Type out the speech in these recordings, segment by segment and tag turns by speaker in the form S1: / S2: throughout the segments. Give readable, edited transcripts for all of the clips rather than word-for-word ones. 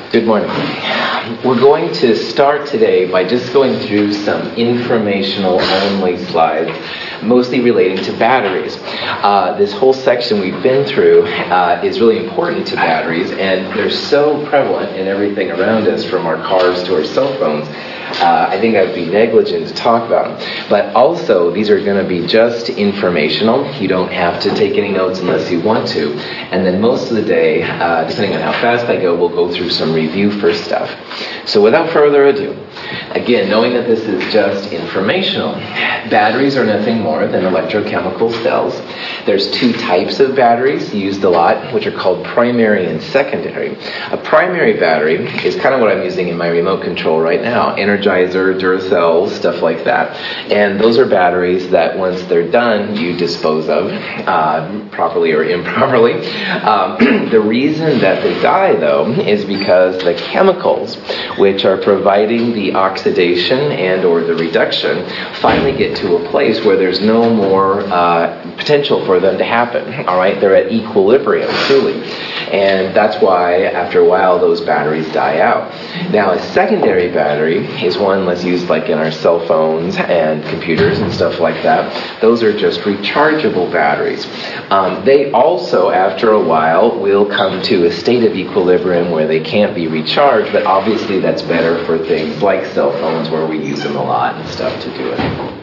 S1: Good morning. We're going to start today by just going through some informational-only slides, mostly relating to batteries. This whole section we've been through is really important to batteries, and they're so prevalent in everything around us, from our cars to our cell phones. I think I would be negligent to talk about them. But also, these are going to be just informational. You don't have to take any notes unless you want to. And then most of the day, depending on how fast I go, we'll go through some review for stuff. So without further ado, again, knowing that this is just informational, batteries are nothing more than electrochemical cells. There's two types of batteries used a lot, which are called primary and secondary. A primary battery is kind of what I'm using in my remote control right now, Energizer, Duracell, stuff like that. And those are batteries that once they're done, you dispose of, properly or improperly. The reason that they die, though, is because the chemicals which are providing the oxidation and or the reduction finally get to a place where there's no more potential for them to happen. All right, they're at equilibrium, truly. And that's why, after a while, those batteries die out. Now, a secondary battery is one that's used like in our cell phones and computers and stuff like that. Those are just rechargeable batteries. They also, after a while, will come to a state of equilibrium where they can't be recharged, but obviously that's better for things like cell phones where we use them a lot and stuff to do it.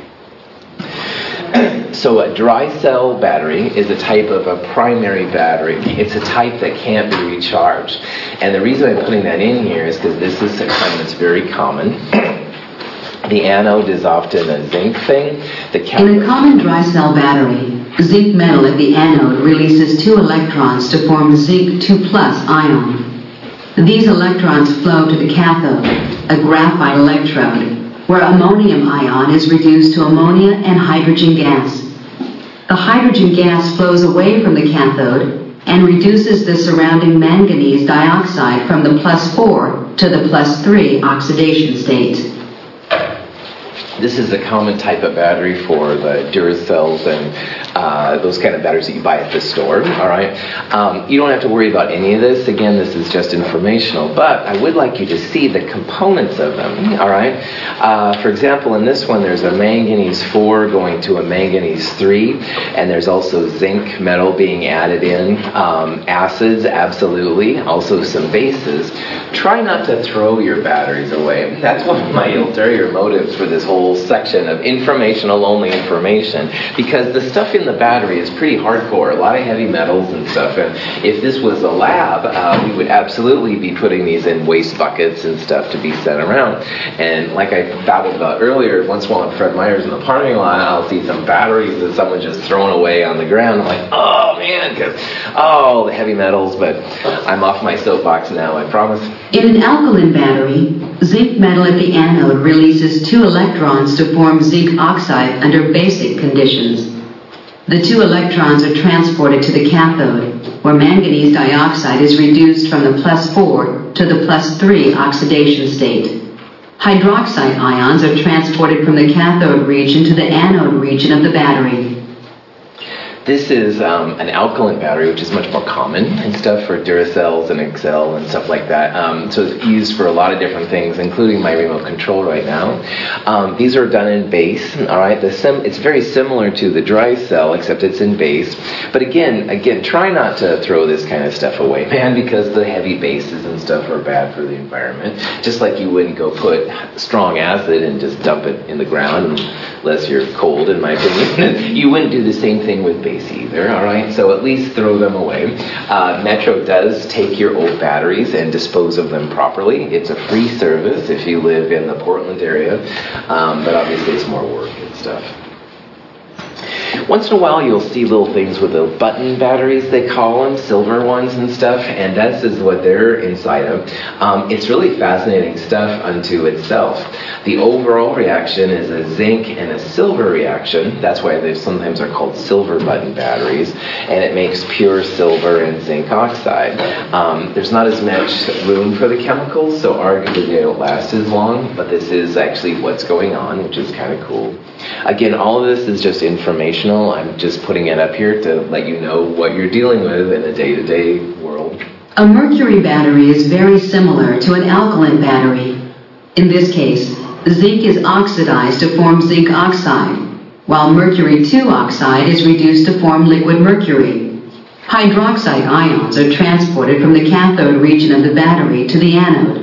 S1: So a dry cell battery is a type of a primary battery. It's a type that can't be recharged. And the reason I'm putting that in here is because this is a kind that's very common. The anode is often a zinc thing.
S2: In a common dry cell battery, zinc metal at the anode releases 2 electrons to form zinc 2+ ion. These electrons flow to the cathode, a graphite electrode, where ammonium ion is reduced to ammonia and hydrogen gas. The hydrogen gas flows away from the cathode and reduces the surrounding manganese dioxide from the +4 to the +3 oxidation state.
S1: This is a common type of battery for the Duracells and those kind of batteries that you buy at the store, all right? You don't have to worry about any of this. Again, this is just informational, but I would like you to see the components of them, all right? For example, in this one, there's a manganese 4 going to a manganese 3, and there's also zinc metal being added in, acids, absolutely, also some bases. Try not to throw your batteries away. That's one of my ulterior motives for this whole section of informational only information, because the stuff in the battery is pretty hardcore, a lot of heavy metals and stuff, and if this was a lab, we would absolutely be putting these in waste buckets and stuff to be sent around. And like I babbled about earlier, once in a while at Fred Meyer's in the parking lot, I'll see some batteries that someone just thrown away on the ground. I'm like, oh man, because the heavy metals, but I'm off my soapbox now, I promise.
S2: In an alkaline battery, zinc metal at the anode releases 2 electrons to form zinc oxide under basic conditions. The 2 electrons are transported to the cathode, where manganese dioxide is reduced from the +4 to the +3 oxidation state. Hydroxide ions are transported from the cathode region to the anode region of the battery.
S1: This is an alkaline battery, which is much more common and stuff for Duracells and Excel and stuff like that. So it's used for a lot of different things, including my remote control right now. These are done in base, all right? It's very similar to the dry cell, except it's in base. But again, try not to throw this kind of stuff away, man, because the heavy bases and stuff are bad for the environment. Just like you wouldn't go put strong acid and just dump it in the ground, unless you're cold, in my opinion. You wouldn't do the same thing with base either, all right? So at least throw them away. Metro does take your old batteries and dispose of them properly. It's a free service if you live in the Portland area, but obviously it's more work and stuff. Once in a while, you'll see little things with the button batteries, they call them, silver ones and stuff, and this is what they're inside of. It's really fascinating stuff unto itself. The overall reaction is a zinc and a silver reaction. That's why they sometimes are called silver button batteries, and it makes pure silver and zinc oxide. There's not as much room for the chemicals, so arguably they don't last as long, but this is actually what's going on, which is kind of cool. Again, all of this is just informational. I'm just putting it up here to let you know what you're dealing with in the day-to-day world.
S2: A mercury battery is very similar to an alkaline battery. In this case, zinc is oxidized to form zinc oxide, while mercury 2 oxide is reduced to form liquid mercury. Hydroxide ions are transported from the cathode region of the battery to the anode.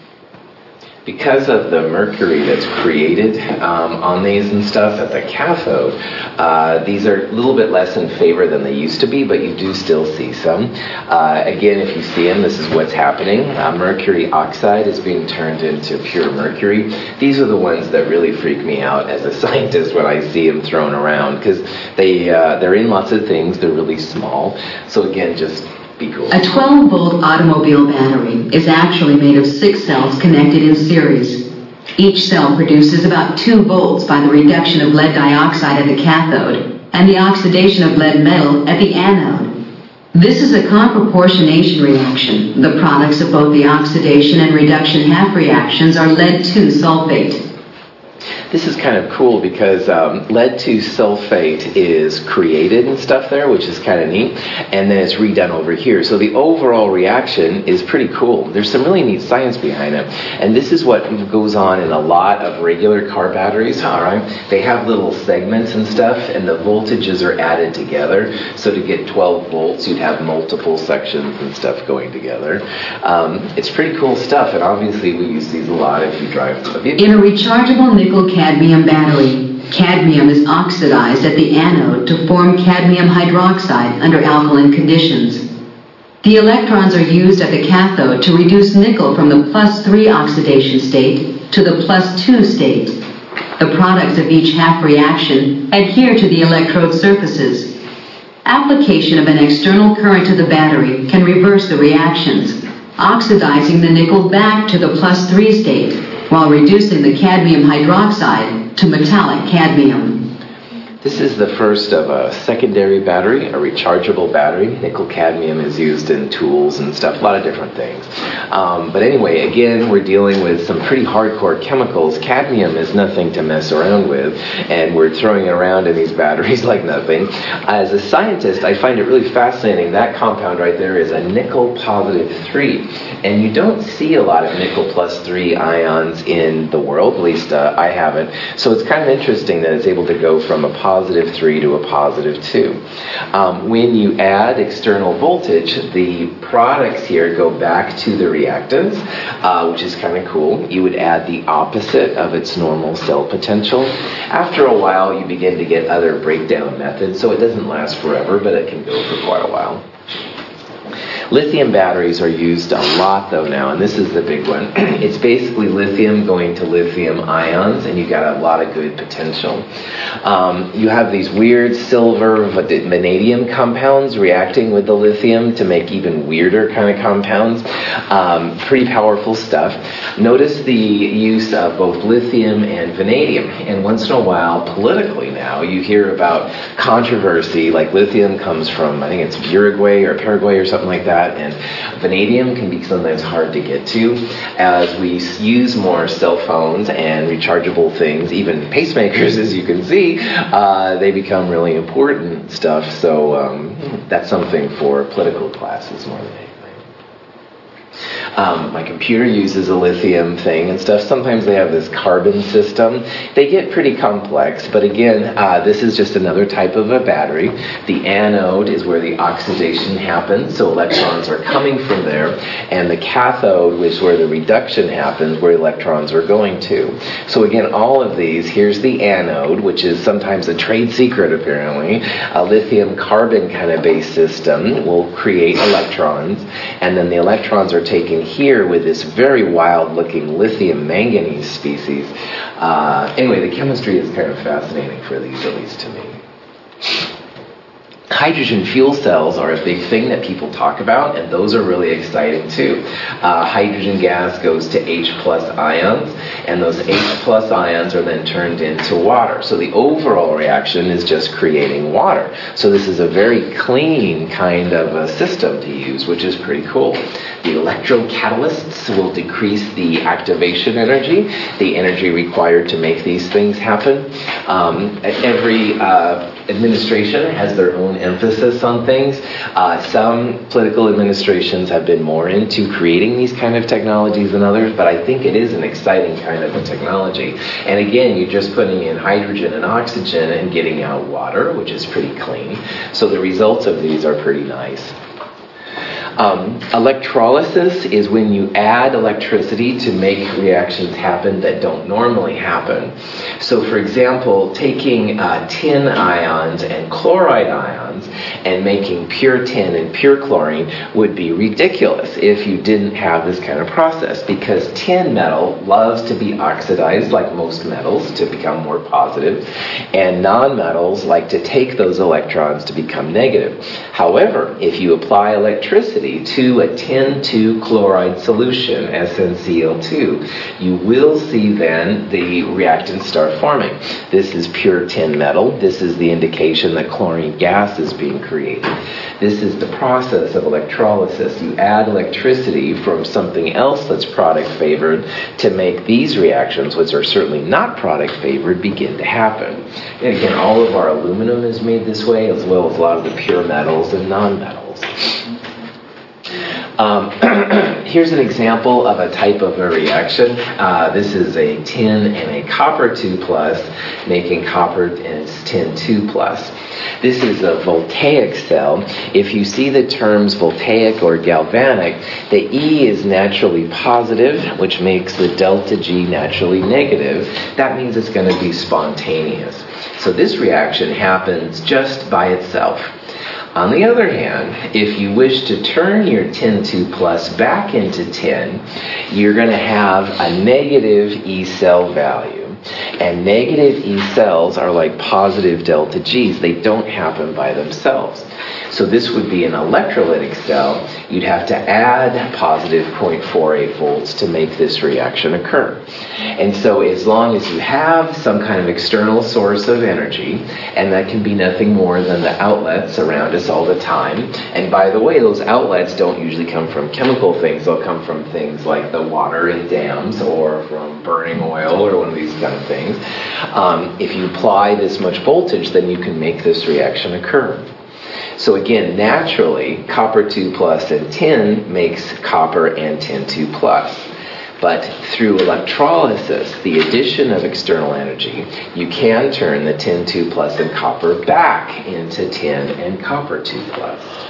S1: Because of the mercury that's created on these and stuff at the cathode, these are a little bit less in favor than they used to be, but you do still see some. Again, if you see them, this is what's happening. Mercury oxide is being turned into pure mercury. These are the ones that really freak me out as a scientist when I see them thrown around, because they're in lots of things. They're really small. So again, just be cool.
S2: A 12-volt automobile battery is actually made of 6 cells connected in series. Each cell produces about 2 volts by the reduction of lead dioxide at the cathode and the oxidation of lead metal at the anode. This is a conproportionation reaction. The products of both the oxidation and reduction half reactions are lead-2 sulfate.
S1: This is kind of cool because lead-2 sulfate is created and stuff there, which is kind of neat, and then it's redone over here. So the overall reaction is pretty cool. There's some really neat science behind it, and this is what goes on in a lot of regular car batteries, all right? They have little segments and stuff, and the voltages are added together. So to get 12 volts, you'd have multiple sections and stuff going together. It's pretty cool stuff, and obviously we use these a lot if you drive a vehicle.
S2: In a rechargeable nickel-cadmium battery, cadmium is oxidized at the anode to form cadmium hydroxide under alkaline conditions. The electrons are used at the cathode to reduce nickel from the +3 oxidation state to the +2 state. The products of each half reaction adhere to the electrode surfaces. Application of an external current to the battery can reverse the reactions, oxidizing the nickel back to the +3 state, while reducing the cadmium hydroxide to metallic cadmium.
S1: This is the first of a secondary battery, a rechargeable battery. Nickel cadmium is used in tools and stuff, a lot of different things. But anyway, again, we're dealing with some pretty hardcore chemicals. Cadmium is nothing to mess around with, and we're throwing it around in these batteries like nothing. As a scientist, I find it really fascinating. That compound right there is a nickel +3, and you don't see a lot of nickel +3 ions in the world, at least I haven't. So it's kind of interesting that it's able to go from a +3 to a +2. When you add external voltage, the products here go back to the reactants, which is kind of cool. You would add the opposite of its normal cell potential. After a while, you begin to get other breakdown methods, so it doesn't last forever, but it can go for quite a while. Lithium batteries are used a lot though now, and this is the big one. It's basically lithium going to lithium ions, and you got a lot of good potential. You have these weird silver vanadium compounds reacting with the lithium to make even weirder kind of compounds. Pretty powerful stuff. Notice the use of both lithium and vanadium, and once in a while, politically now, you hear about controversy, like lithium comes from, I think it's Uruguay or Paraguay or something like that, and vanadium can be sometimes hard to get to. As we use more cell phones and rechargeable things, even pacemakers, as you can see, they become really important stuff. So that's something for political classes more than anything. My computer uses a lithium thing and stuff. Sometimes they have this carbon system. They get pretty complex, but again, this is just another type of a battery. The anode is where the oxidation happens, so electrons are coming from there, and the cathode, which is where the reduction happens, where electrons are going to. So again, all of these, here's the anode, which is sometimes a trade secret apparently. A lithium carbon kind of base system will create electrons, and then the electrons are taken here with this very wild looking lithium manganese species. Anyway, the chemistry is kind of fascinating for these, at least to me. Hydrogen fuel cells are a big thing that people talk about, and those are really exciting too. Hydrogen gas goes to H+ ions, and those H+ ions are then turned into water. So the overall reaction is just creating water. So this is a very clean kind of a system to use, which is pretty cool. The electrocatalysts will decrease the activation energy, the energy required to make these things happen. Every administration has their own emphasis on things. Some political administrations have been more into creating these kind of technologies than others, but I think it is an exciting kind of a technology. And again, you're just putting in hydrogen and oxygen and getting out water, which is pretty clean. So the results of these are pretty nice. Electrolysis is when you add electricity to make reactions happen that don't normally happen. So for example, taking tin ions and chloride ions and making pure tin and pure chlorine would be ridiculous if you didn't have this kind of process, because tin metal loves to be oxidized like most metals to become more positive, and non-metals like to take those electrons to become negative. However, if you apply electricity to a tin 2 chloride solution, SnCl2, you will see then the reactants start forming. This is pure tin metal. This is the indication that chlorine gas is being created. This is the process of electrolysis. You add electricity from something else that's product favored to make these reactions, which are certainly not product favored, begin to happen. And again, all of our aluminum is made this way, as well as a lot of the pure metals and non-metals. Here's an example of a type of a reaction. This is a tin and a copper 2+, making copper and tin 2+. This is a voltaic cell. If you see the terms voltaic or galvanic, the E is naturally positive, which makes the delta G naturally negative. That means it's going to be spontaneous. So this reaction happens just by itself. On the other hand, if you wish to turn your tin 2+ back into tin, you're going to have a negative E cell value. And negative E cells are like positive delta Gs. They don't happen by themselves. So this would be an electrolytic cell. You'd have to add positive 0.48 volts to make this reaction occur. And so as long as you have some kind of external source of energy, and that can be nothing more than the outlets around us all the time. And by the way, those outlets don't usually come from chemical things. They'll come from things like the water in dams or from burning oil or one of these kind of things. If you apply this much voltage, then you can make this reaction occur. So again, naturally, copper 2+ and tin makes copper and tin 2+. But through electrolysis, the addition of external energy, you can turn the tin 2+ and copper back into tin and copper 2+.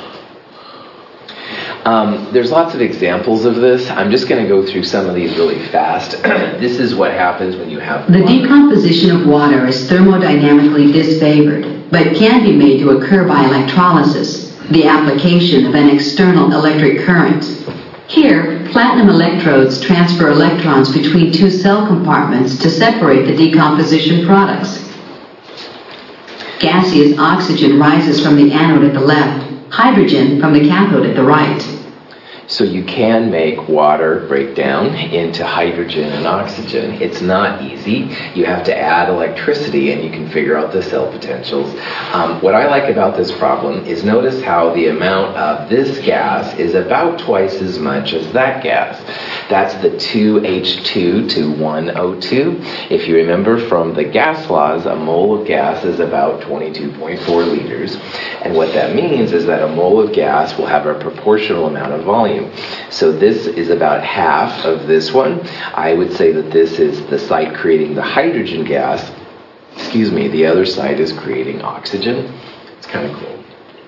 S1: There's lots of examples of this. I'm just going to go through some of these really fast. This is what happens when you have
S2: The decomposition of water is thermodynamically disfavored, but can be made to occur by electrolysis, the application of an external electric current. Here, platinum electrodes transfer electrons between two cell compartments to separate the decomposition products. Gaseous oxygen rises from the anode at the left, hydrogen from the cathode at the right.
S1: So you can make water break down into hydrogen and oxygen. It's not easy. You have to add electricity and you can figure out the cell potentials. What I like about this problem is notice how the amount of this gas is about twice as much as that gas. That's the 2H2 to 1O2. If you remember from the gas laws, a mole of gas is about 22.4 liters. And what that means is that a mole of gas will have a proportional amount of volume. So this is about half of this one. I would say that this is the site creating the hydrogen gas. The other side is creating oxygen. It's kind of cool.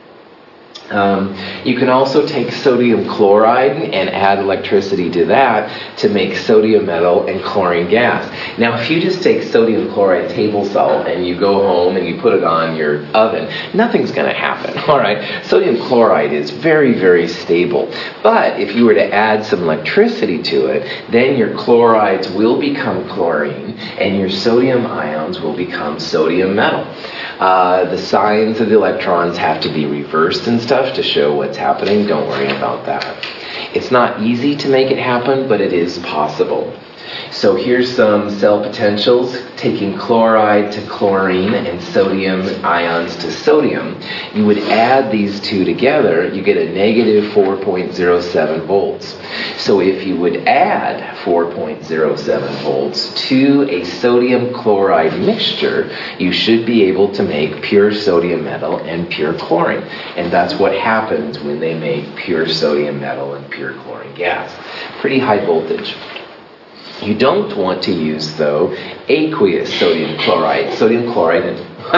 S1: You can also take sodium chloride and add electricity to that to make sodium metal and chlorine gas. Now, if you just take sodium chloride table salt and you go home and you put it on your oven, nothing's going to happen, all right? Sodium chloride is very, very stable. But if you were to add some electricity to it, then your chlorides will become chlorine and your sodium ions will become sodium metal. The signs of the electrons have to be reversed and stuff to show what's happening. Don't worry about that. It's not easy to make it happen, but it is possible. So here's some cell potentials, taking chloride to chlorine and sodium ions to sodium. You would add these two together, you get a negative 4.07 volts. So if you would add 4.07 volts to a sodium chloride mixture, you should be able to make pure sodium metal and pure chlorine. And that's what happens when they make pure sodium metal and pure chlorine gas. Pretty high voltage. You don't want to use, though, aqueous sodium chloride. Sodium chloride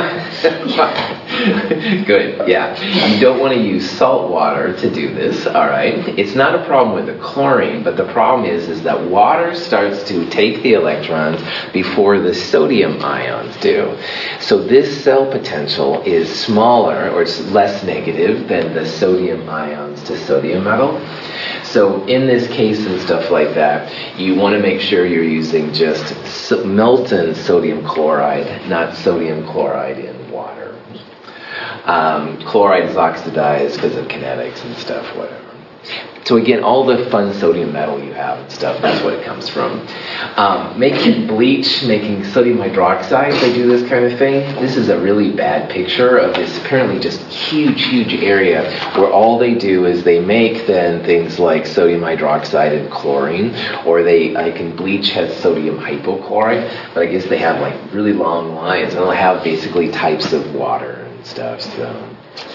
S1: good, yeah. You don't want to use salt water to do this, all right? It's not a problem with the chlorine, but the problem is that water starts to take the electrons before the sodium ions do. So this cell potential is smaller, or it's less negative than the sodium ions to sodium metal. So in this case and stuff like that, you want to make sure you're using just molten sodium chloride, not sodium chloride in water. Chloride is oxidized because of kinetics and stuff, whatever. So again, all the fun sodium metal you have and stuff, that's what it comes from. Making bleach, making sodium hydroxide, they do this kind of thing. This is a really bad picture of this apparently just huge area where all they do is they make then things like sodium hydroxide and chlorine, or bleach has sodium hypochlorite, but I guess they have like really long lines, and they'll have basically types of water and stuff, so.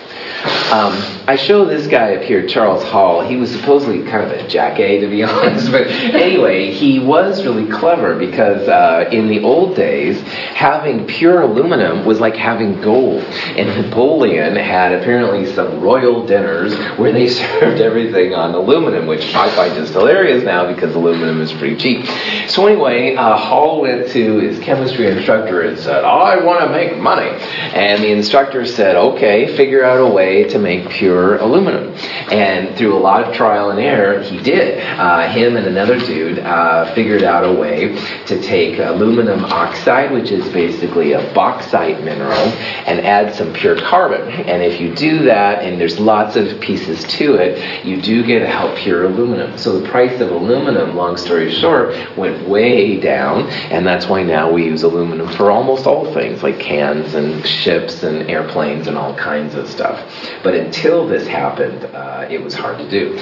S1: I show this guy up here, Charles Hall. He was supposedly kind of a jackass, to be honest. But anyway, he was really clever because in the old days, having pure aluminum was like having gold. And Napoleon had apparently some royal dinners where they served everything on aluminum, which I find just hilarious now because aluminum is pretty cheap. So anyway, Hall went to his chemistry instructor and said, I want to make money. And the instructor said, okay, figure out a way to make pure aluminum. And through a lot of trial and error, he did. Him and another dude figured out a way to take aluminum oxide, which is basically a bauxite mineral, and add some pure carbon. And if you do that, and there's lots of pieces to it, you do get a pure aluminum. So the price of aluminum, long story short, went way down, and that's why now we use aluminum for almost all things, like cans and ships and airplanes and all kinds of stuff. But until this happened, it was hard to do.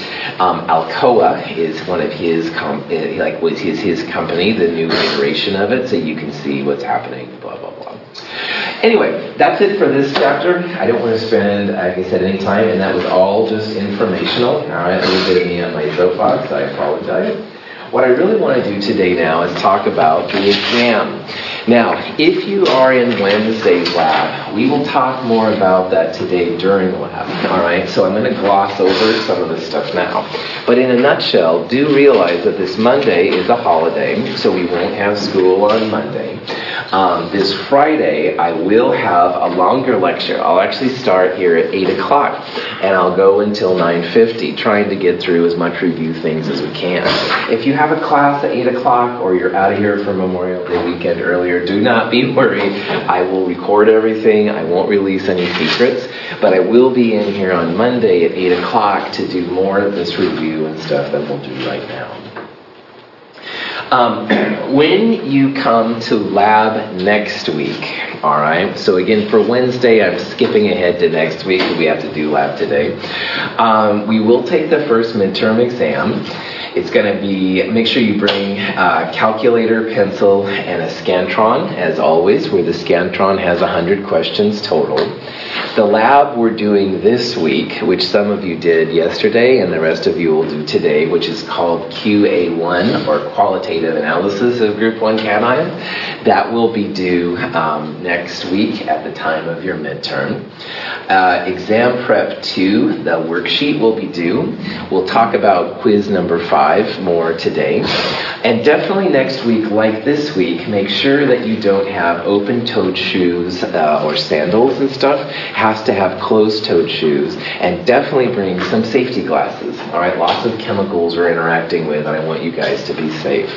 S1: Alcoa is one of his his company, the new iteration of it, so you can see what's happening, blah, blah, blah. Anyway, that's it for this chapter. I don't want to spend, like I said, any time, and that was all just informational. All right, a little bit of me on my soapbox. I apologize. What I really want to do today now is talk about the exam. Now, if you are in Wednesday's lab, we will talk more about that today during lab, all right? So I'm going to gloss over some of this stuff now. But in a nutshell, do realize that this Monday is a holiday, so we won't have school on Monday. This Friday, I will have a longer lecture. I'll actually start here at 8 o'clock, and I'll go until 9:50, trying to get through as much review things as we can. If you have a class at 8 o'clock, or you're out of here for Memorial Day weekend earlier, do not be worried. I will record everything. I won't release any secrets, but I will be in here on Monday at 8 o'clock to do more of this review and stuff that we'll do right now. When you come to lab next week, all right, so again, for Wednesday, I'm skipping ahead to next week because we have to do lab today. We will take the first midterm exam. It's going to be, make sure you bring a calculator, pencil, and a Scantron, as always, where the Scantron has 100 questions total. The lab we're doing this week, which some of you did yesterday and the rest of you will do today, which is called QA1, or Qualitative Analysis of Group 1 Cation, that will be due next week at the time of your midterm. Exam Prep 2, the worksheet will be due. We'll talk about quiz number 5 more today. And definitely next week, like this week, make sure that you don't have open-toed shoes or sandals and stuff. Has to have closed-toed shoes. And definitely bring some safety glasses. All right, lots of chemicals we're interacting with, and I want you guys to be safe.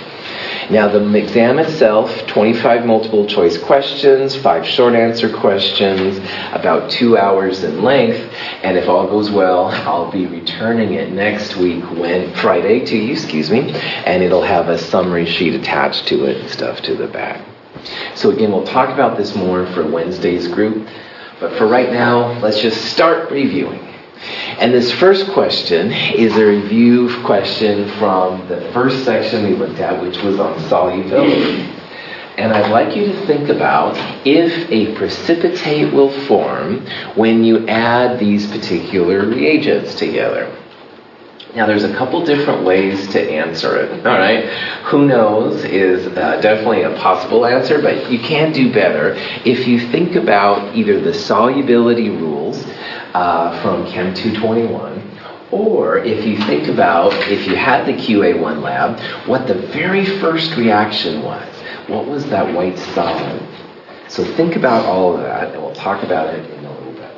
S1: Now, the exam itself, 25 multiple choice questions, 5 short answer questions, about 2 hours in length, and if all goes well, I'll be returning it next week, Friday to you, and it'll have a summary sheet attached to it and stuff to the back. So again, we'll talk about this more for Wednesday's group, but for right now, let's just start reviewing. And this first question is a review question from the first section we looked at, which was on solubility. And I'd like you to think about if a precipitate will form when you add these particular reagents together. Now, there's a couple different ways to answer it, all right? Who knows is definitely a possible answer, but you can do better if you think about either the solubility rules from Chem 221, or if you think about, if you had the QA1 lab, what the very first reaction was. What was that white solid? So think about all of that, and we'll talk about it in a little bit.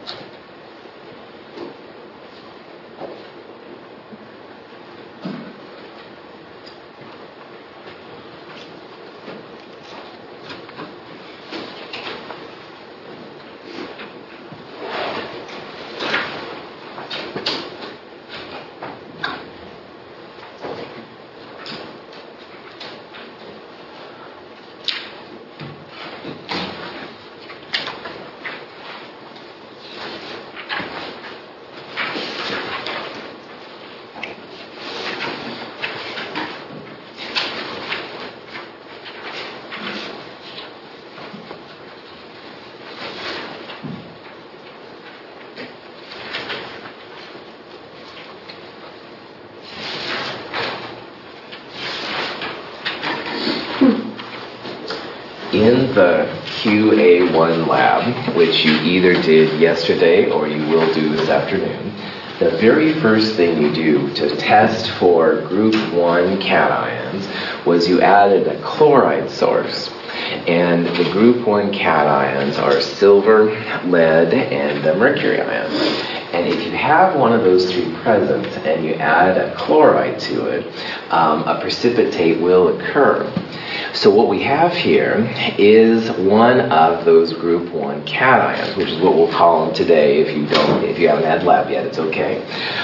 S1: In the QA1 lab, which you either did yesterday or you will do this afternoon, the very first thing you do to test for group 1 cations was you added a chloride source. And the group 1 cations are silver, lead, and the mercury ion. And if you have one of those 3 present and you add a chloride to it, a precipitate will occur. So what we have here is one of those group 1 cations, which is what we'll call them today. If you haven't had lab yet, it's okay.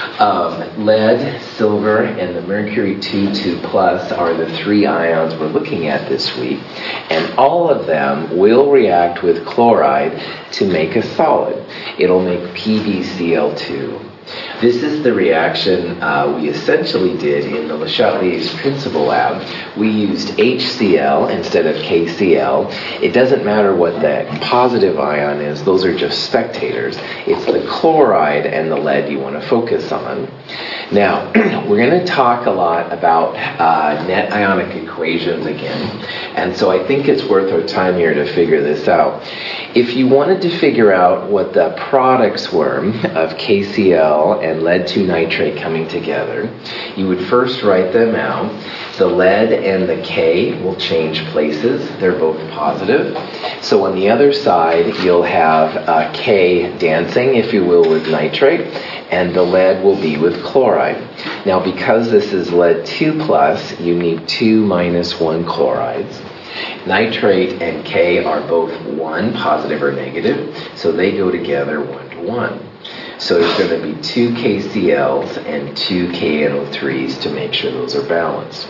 S1: Lead, silver, and the mercury 2,2+ are the 3 ions we're looking at this week. And all of them will react with chloride to make a solid. It'll make PbCl2. This is the reaction we essentially did in the Le Chatelier's principal lab. We used HCl instead of KCl. It doesn't matter what the positive ion is, those are just spectators. It's the chloride and the lead you want to focus on. Now, we're going to talk a lot about net ionic equations again, and so I think it's worth our time here to figure this out. If you wanted to figure out what the products were of KCl and lead-2 nitrate coming together, you would first write them out. The lead and the K will change places. They're both positive. So on the other side, you'll have K dancing, if you will, with nitrate, and the lead will be with chloride. Now, because this is lead-2+, you need 2 - 1 chlorides. Nitrate and K are both 1, positive or negative, so they go together 1 to 1. So there's going to be 2 KCl's and 2 KNO3's to make sure those are balanced.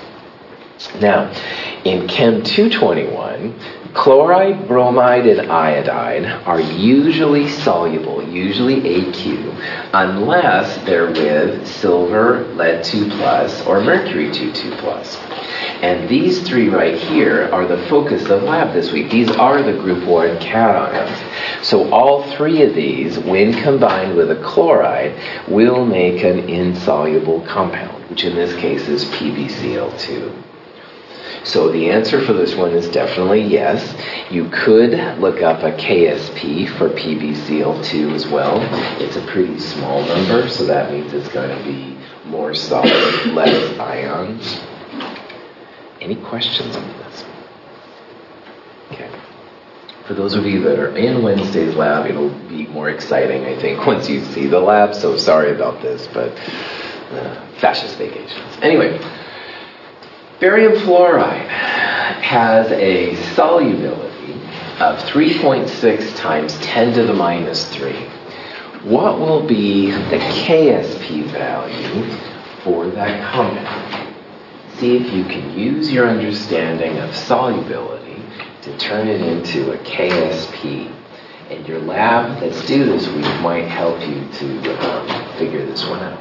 S1: Now, in Chem 221, chloride, bromide, and iodide are usually soluble, usually AQ, unless they're with silver, lead-2+, or mercury 2,2+. And these 3 right here are the focus of lab this week. These are the group 1 cations. So all 3 of these, when combined with a chloride, will make an insoluble compound, which in this case is PbCl2. So the answer for this one is definitely yes. You could look up a KSP for PbCl2 as well. It's a pretty small number, so that means it's going to be more solid, less ions. Any questions on this? Okay. For those of you that are in Wednesday's lab, it'll be more exciting, I think, once you see the lab. So sorry about this, but fascist vacations. Anyway, Barium fluoride has a solubility of 3.6 times 10 to the minus 3. What will be the KSP value for that compound? See if you can use your understanding of solubility to turn it into a KSP. And your lab that's due this week might help you to figure this one out.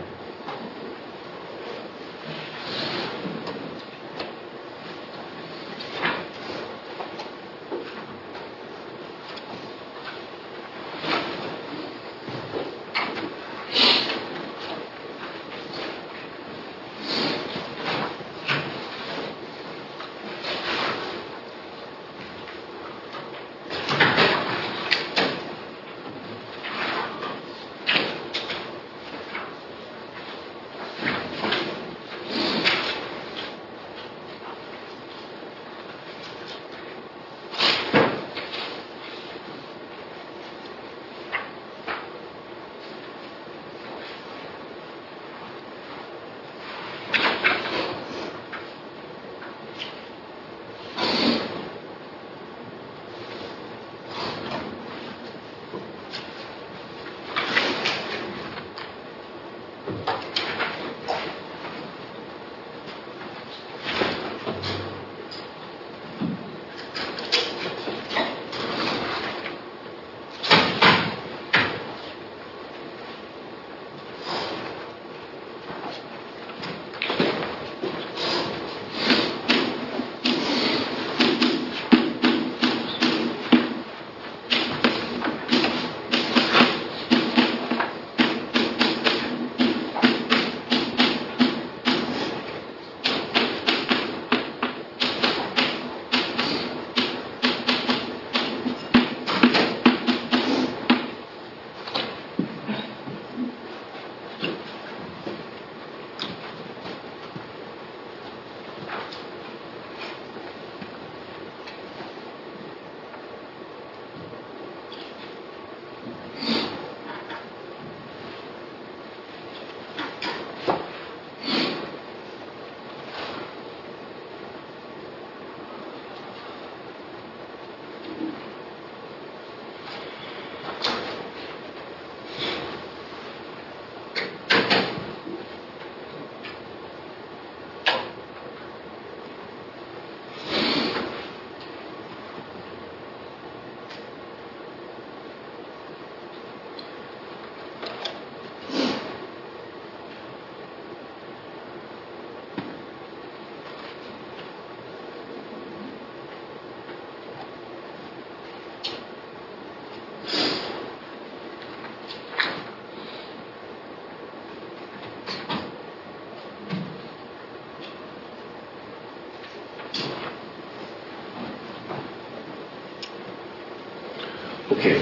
S1: Okay,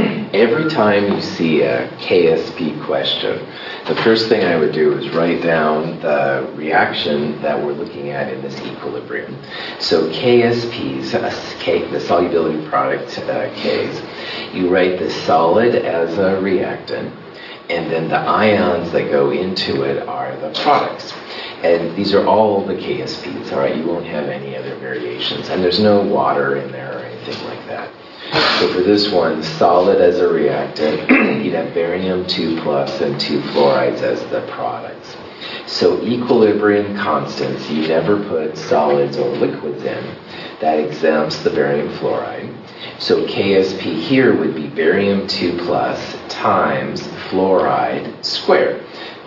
S1: every time you see a KSP question, the first thing I would do is write down the reaction that we're looking at in this equilibrium. So KSPs, the solubility product Ks, you write the solid as a reactant, and then the ions that go into it are the products. And these are all the KSPs, all right? You won't have any other variations. And there's no water in there or anything like that. So for this one, solid as a reactant, you'd have barium 2 plus and 2 fluorides as the products. So equilibrium constants, you never put solids or liquids in. That exempts the barium fluoride. So KSP here would be barium 2 plus times fluoride squared.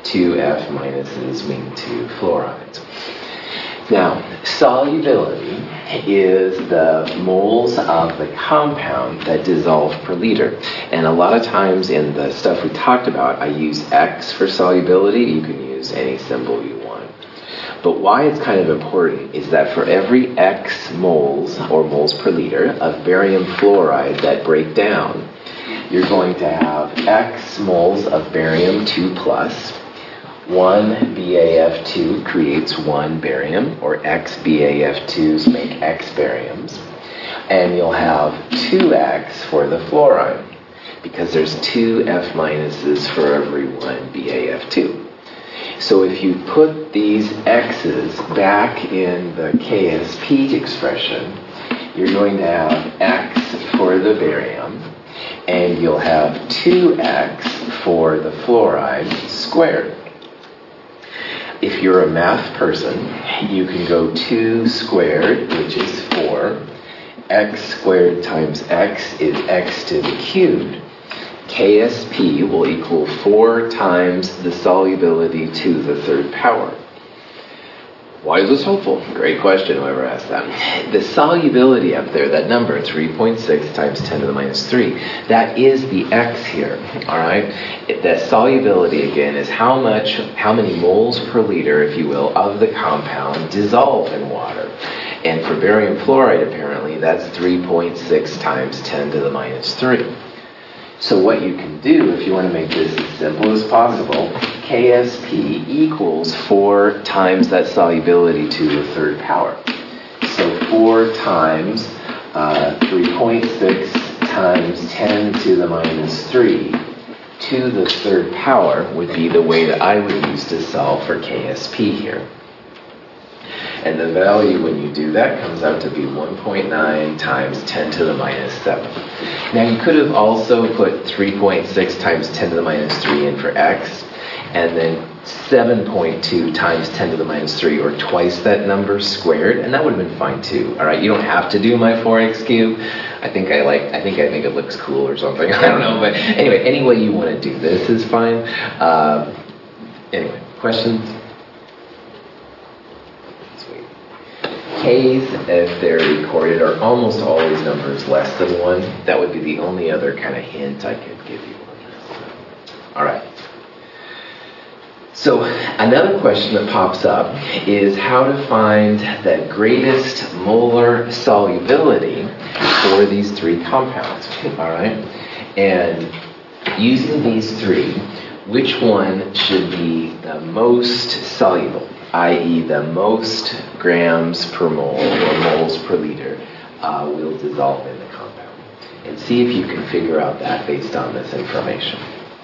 S1: 2F minuses mean 2 fluorides. Now, solubility is the moles of the compound that dissolve per liter. And a lot of times in the stuff we talked about, I use X for solubility. You can use any symbol you want. But why it's kind of important is that for every X moles, or moles per liter, of barium fluoride that break down, you're going to have X moles of barium 2 plus. 1 BAF2 creates 1 barium, or X BAF2s make X bariums. And you'll have 2X for the fluoride, because there's 2 F minuses for every 1 BAF2. So if you put these x's back in the KSP expression, you're going to have x for the barium, and you'll have 2x for the fluoride squared. If you're a math person, you can go 2 squared, which is 4. X squared times x is x to the cubed. KSP will equal 4 times the solubility to the third power. Why is this helpful? Great question, whoever asked that. The solubility up there, that number, 3.6 times 10 to the minus 3, that is the x here, all right? That solubility, again, is how many moles per liter, if you will, of the compound dissolve in water. And for barium fluoride, apparently, that's 3.6 times 10 to the minus 3. So what you can do, if you want to make this as simple as possible, KSP equals 4 times that solubility to the third power. So 4 times 3.6 times 10 to the minus 3 to the third power would be the way that I would use to solve for KSP here. And the value when you do that comes out to be 1.9 times 10 to the minus 7. Now you could have also put 3.6 times 10 to the minus 3 in for x, and then 7.2 times 10 to the minus 3, or twice that number squared, and that would have been fine too. All right, you don't have to do my 4x cube. I think it looks cool or something. I don't know, but anyway, any way you want to do this is fine. Anyway, questions? K's, if they're recorded, are almost always numbers less than 1. That would be the only other kind of hint I could give you on this. All right. So another question that pops up is how to find the greatest molar solubility for these 3 compounds. All right. And using these 3, which one should be the most soluble, i.e. the most grams per mole or moles per liter will dissolve in the compound. And see if you can figure out that based on this information.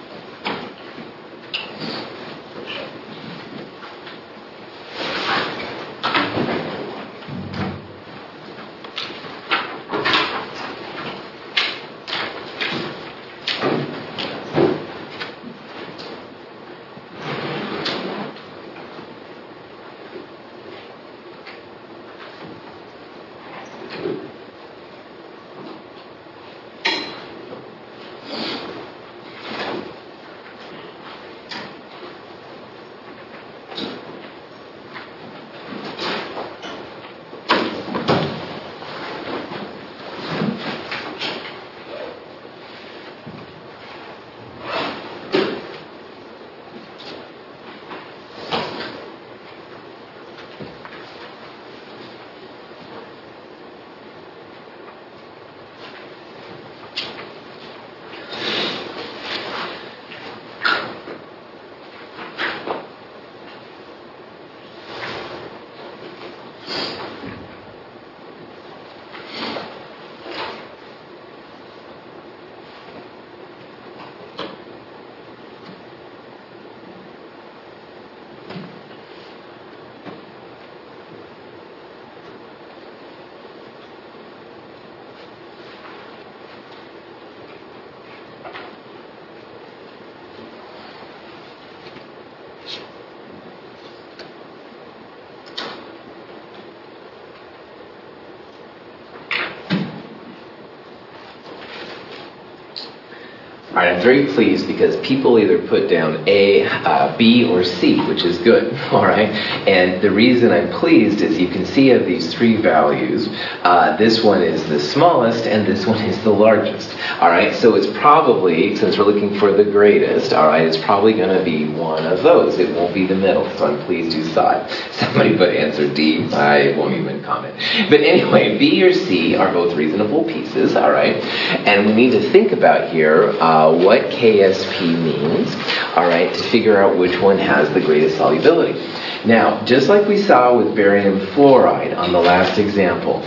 S1: All right, I'm very pleased because people either put down A, B, or C, which is good, all right? And the reason I'm pleased is you can see of these 3 values, this one is the smallest and this one is the largest, all right? So it's probably, since we're looking for the greatest, all right, it's probably going to be one of those. It won't be the middle, so I'm pleased you saw it. Somebody put answer D. I won't even comment. But anyway, B or C are both reasonable pieces, all right? And we need to think about here what KSP means, all right, to figure out which one has the greatest solubility. Now, just like we saw with barium fluoride on the last example,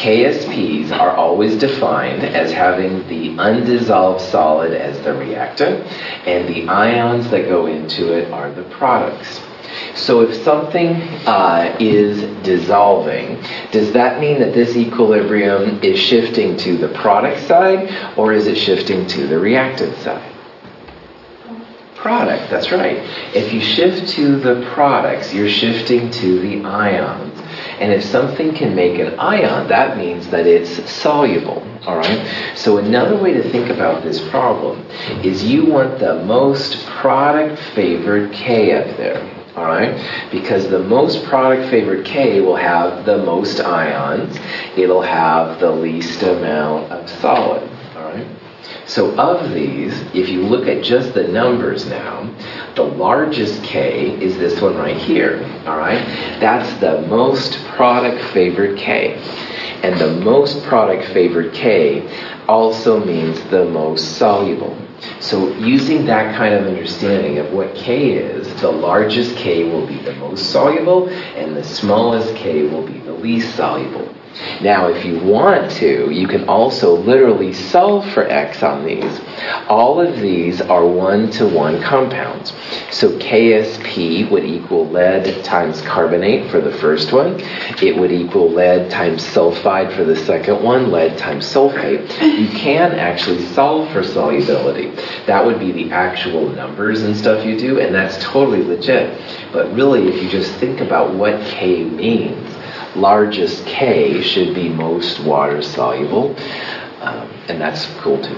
S1: KSPs are always defined as having the undissolved solid as the reactant, and the ions that go into it are the products. So if something is dissolving, does that mean that this equilibrium is shifting to the product side, or is it shifting to the reactant side? Product, that's right. If you shift to the products, you're shifting to the ions. And if something can make an ion, that means that it's soluble, all right? So another way to think about this problem is you want the most product-favored K up there, all right? Because the most product-favored K will have the most ions. It'll have the least amount of solid, all right? So of these, if you look at just the numbers now, the largest K is this one right here, all right? That's the most product-favored K. And the most product-favored K also means the most soluble. So using that kind of understanding of what K is, the largest K will be the most soluble, and the smallest K will be the least soluble. Now, if you want to, you can also literally solve for X on these. All of these are one-to-one compounds. So KSP would equal lead times carbonate for the first one. It would equal lead times sulfide for the second one, lead times sulfate. You can actually solve for solubility. That would be the actual numbers and stuff you do, and that's totally legit. But really, if you just think about what K means, largest K should be most water soluble, and that's cool too.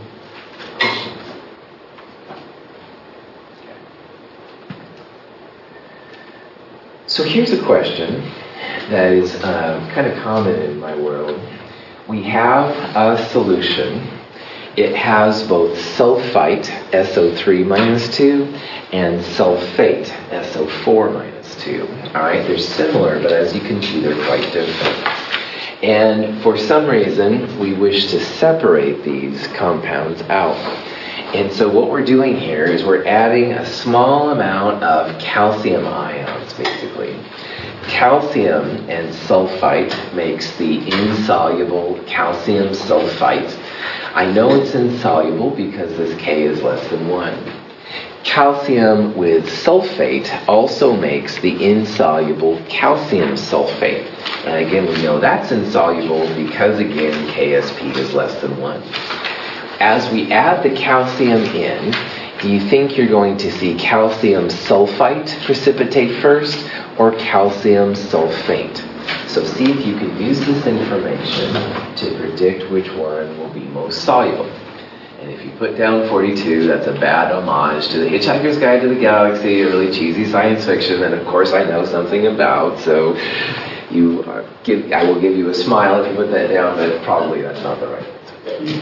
S1: So here's a question that is kind of common in my world. We have a solution. It has both sulfite, SO3 minus 2, and sulfate, SO4 minus 2. All right, they're similar, but as you can see, they're quite different. And for some reason, we wish to separate these compounds out. And so what we're doing here is we're adding a small amount of calcium ions, basically. Calcium and sulfite makes the insoluble calcium sulfite. I know it's insoluble because this K is less than 1. Calcium with sulfate also makes the insoluble calcium sulfate. And again, we know that's insoluble because, again, KSP is less than 1. As we add the calcium in, do you think you're going to see calcium sulfite precipitate first or calcium sulfate? So see if you can use this information to predict which one will be most soluble. And if you put down 42, that's a bad homage to The Hitchhiker's Guide to the Galaxy, a really cheesy science fiction that, of course, I know something about. So I will give you a smile if you put that down, but probably that's not the right answer.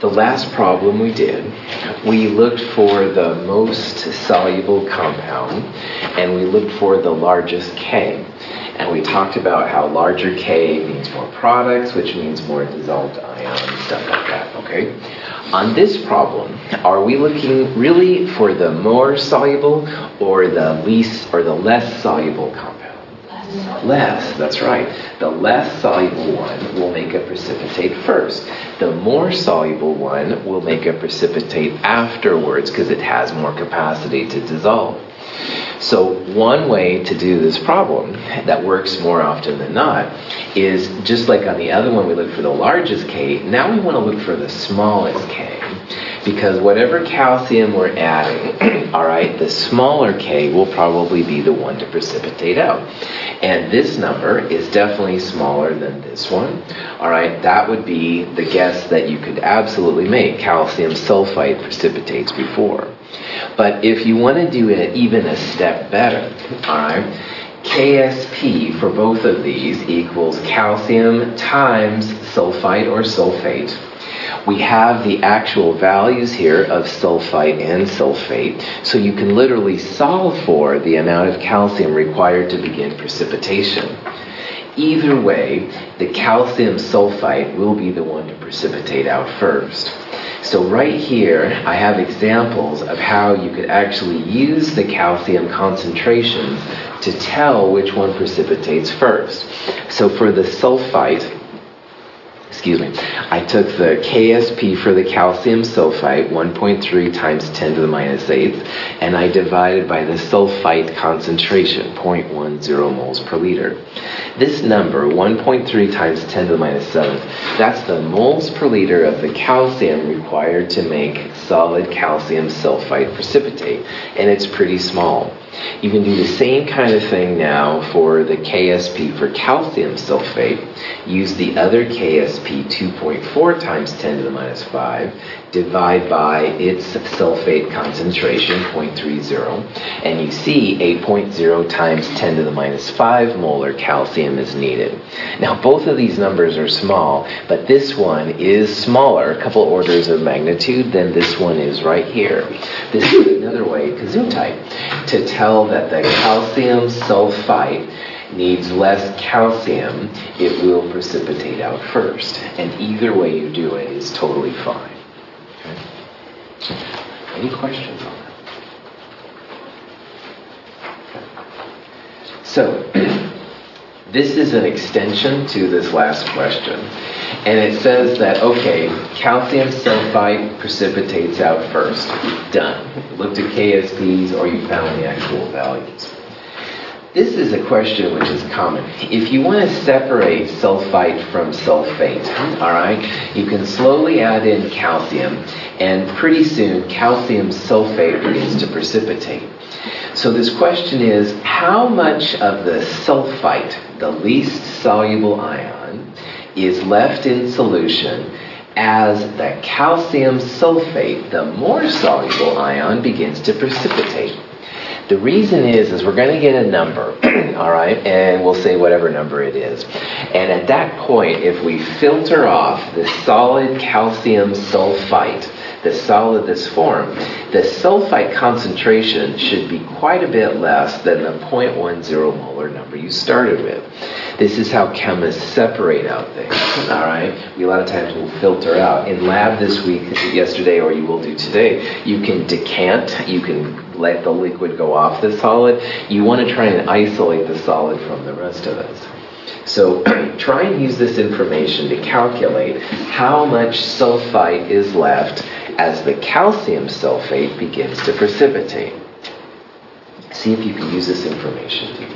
S1: The last problem we did, we looked for the most soluble compound, and we looked for the largest K. And we talked about how larger K means more products, which means more dissolved ions, stuff like that, okay? On this problem, are we looking really for the more soluble or the least or the less soluble compound? Less, that's right. The less soluble one will make a precipitate first. The more soluble one will make a precipitate afterwards because it has more capacity to dissolve. So one way to do this problem that works more often than not is just like on the other one we look for the largest K, now we want to look for the smallest K. Because whatever calcium we're adding, all right, the smaller K will probably be the one to precipitate out. And this number is definitely smaller than this one. All right, that would be the guess that you could absolutely make. Calcium sulfite precipitates before. But if you want to do it even a step better, all right, KSP for both of these equals calcium times sulfite or sulfate. We have the actual values here of sulfite and sulfate, so you can literally solve for the amount of calcium required to begin precipitation. Either way, the calcium sulfite will be the one to precipitate out first. So right here, I have examples of how you could actually use the calcium concentrations to tell which one precipitates first. So for the sulfite, I took the KSP for the calcium sulfite, 1.3 times 10 to the minus 8th, and I divided by the sulfite concentration, 0.10 moles per liter. This number, 1.3 times 10 to the minus 7th, that's the moles per liter of the calcium required to make solid calcium sulfite precipitate, and it's pretty small. You can do the same kind of thing now for the KSP for calcium sulfate. Use the other KSP, 2.4 times 10 to the minus 5, divide by its sulfate concentration, 0.30, and you see 8.0 times 10 to the minus 5 molar calcium is needed. Now, both of these numbers are small, but this one is smaller, a couple orders of magnitude, than this one is right here. This is another way, Gesundheit, to tell that the calcium sulfite needs less calcium, it will precipitate out first. And either way you do it is totally fine. Okay? Any questions on that? Okay. So, this is an extension to this last question. And it says that, okay, calcium sulfite precipitates out first. Done. Looked at KSPs or you found the actual values. This is a question which is common. If you want to separate sulfite from sulfate, all right, you can slowly add in calcium, and pretty soon calcium sulfate begins to precipitate. So this question is, how much of the sulfite, the least soluble ion, is left in solution as the calcium sulfate, the more soluble ion, begins to precipitate? The reason is we're going to get a number, all right, and we'll say whatever number it is. And at that point, if we filter off the solid calcium sulfite, the solid that's formed, the sulfite concentration should be quite a bit less than the 0.10 molar number you started with. This is how chemists separate out things, all right? We a lot of times will filter out. In lab this week, yesterday, or you will do today, you can decant, you can let the liquid go off the solid. You want to try and isolate the solid from the rest of it. So try and use this information to calculate how much sulfite is left as the calcium sulfate begins to precipitate. See if you can use this information.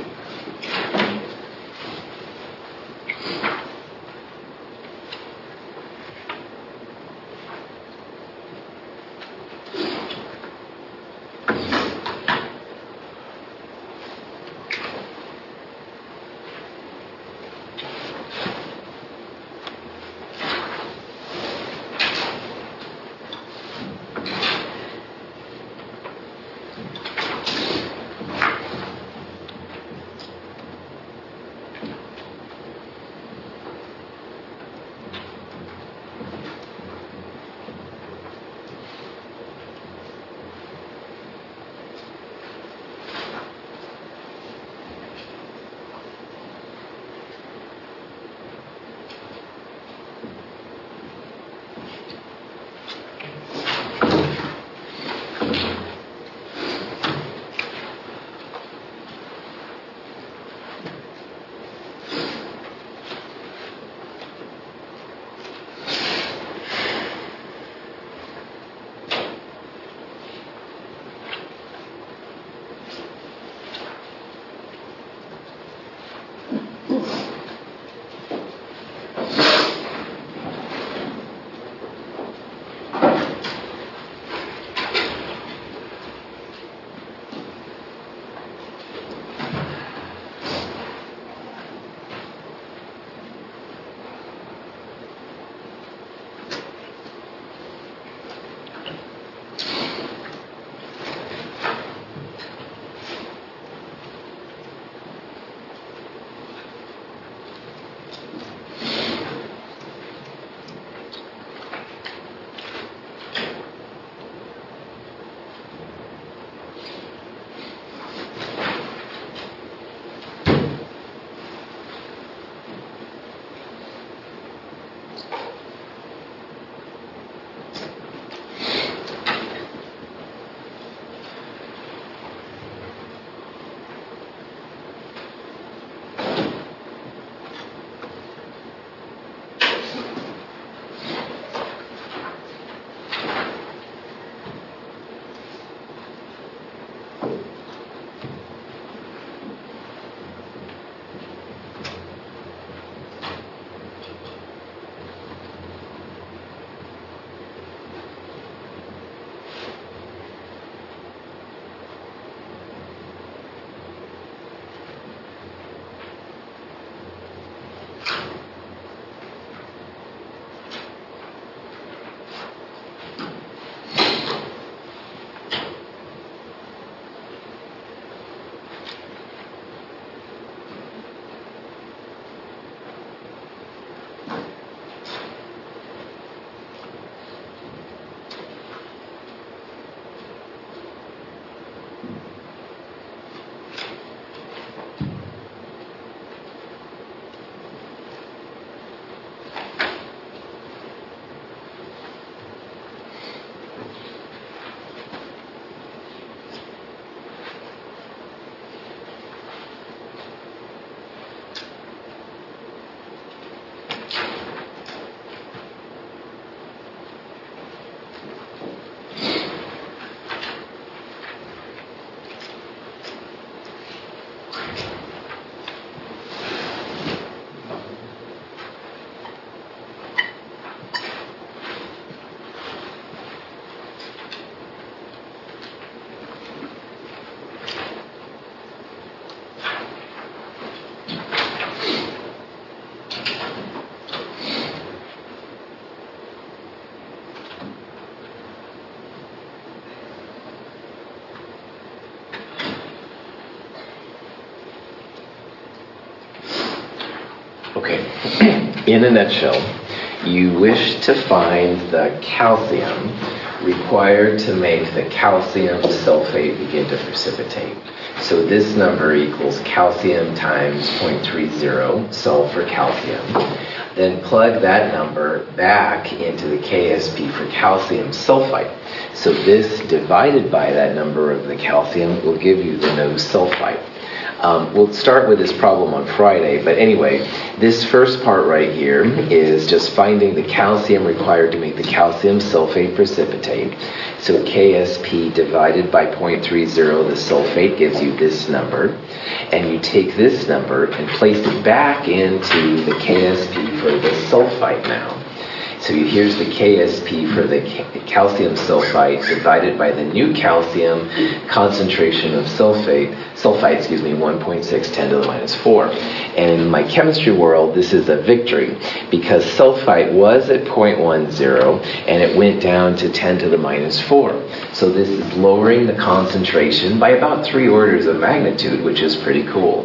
S1: in a nutshell, you wish to find the calcium required to make the calcium sulfate begin to precipitate. So this number equals calcium times 0.30, sulfur calcium. Then plug that number back into the KSP for calcium sulfite. So this divided by that number of the calcium will give you the no sulfite. We'll start with this problem on Friday, but anyway, this first part right here is just finding the calcium required to make the calcium sulfate precipitate. So KSP divided by 0.30, the sulfate gives you this number. And you take this number and place it back into the KSP for the sulfite now. So here's the KSP for the calcium sulfite divided by the new calcium concentration of sulfite, 1.6 10 to the minus 4. And in my chemistry world, this is a victory because sulfite was at 0.10 and it went down to 10 to the minus 4. So this is lowering the concentration by about 3 orders of magnitude, which is pretty cool.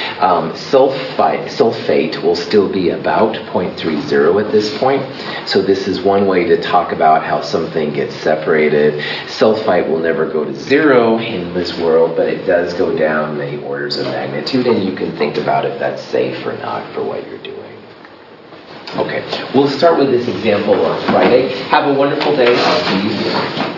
S1: Sulfate will still be about 0.30 at this point. So this is one way to talk about how something gets separated. Sulfite will never go to 0 in this world, but it does go down many orders of magnitude, and you can think about if that's safe or not for what you're doing. Okay, we'll start with this example on Friday. Have a wonderful day. I'll see you soon.